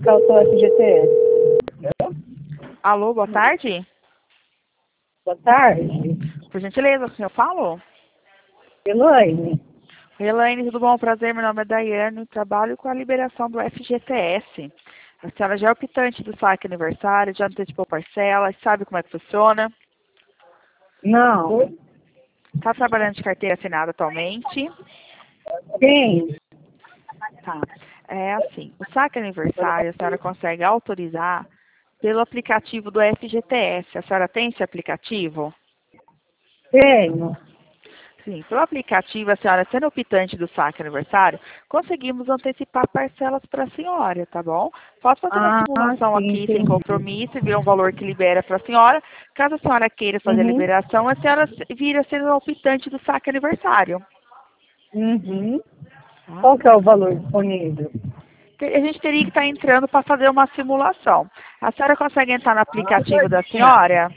verificar o seu FGTS. Alô, boa tarde. Boa tarde. Por gentileza, o senhor falou? Elaine. Elaine, tudo bom? Prazer, meu nome é Daiane, trabalho com a liberação do FGTS. A senhora já é optante do saque aniversário, já antecipou parcelas, sabe como é que funciona? Não. Está trabalhando de carteira assinada atualmente? Sim. Tá. É assim, o saque aniversário a senhora consegue autorizar pelo aplicativo do FGTS. A senhora tem esse aplicativo? Tenho. Sim, pelo aplicativo, a senhora sendo optante do saque aniversário, conseguimos antecipar parcelas para a senhora, tá bom? Posso fazer uma simulação Sim, aqui sem entendi. compromisso e ver um valor que libera para a senhora. Caso a senhora queira fazer a Uhum. liberação, a senhora vira sendo optante do saque aniversário. Uhum. Tá? Qual que é o valor disponível? A gente teria que estar entrando para fazer uma simulação. A senhora consegue entrar no aplicativo da senhora?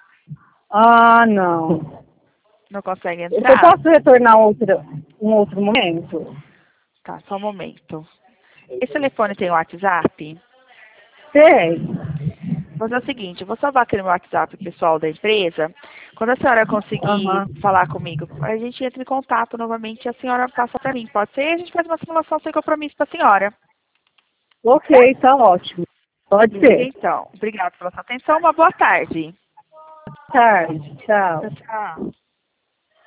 Não. Não consegue Eu entrar? posso retornar um outro momento? Tá, só um momento. Esse telefone tem WhatsApp? Tem. Vou fazer o seguinte, eu vou salvar aqui no meu WhatsApp pessoal da empresa. Quando a senhora conseguir Aham. falar comigo, a gente entra em contato novamente e a senhora passa para mim. Pode ser? A gente faz uma simulação sem compromisso para a senhora. Ok, tá ótimo. Pode Liga ser. então. Obrigada pela sua atenção. Uma boa tarde. Tarde. Tchau. Tchau, tchau.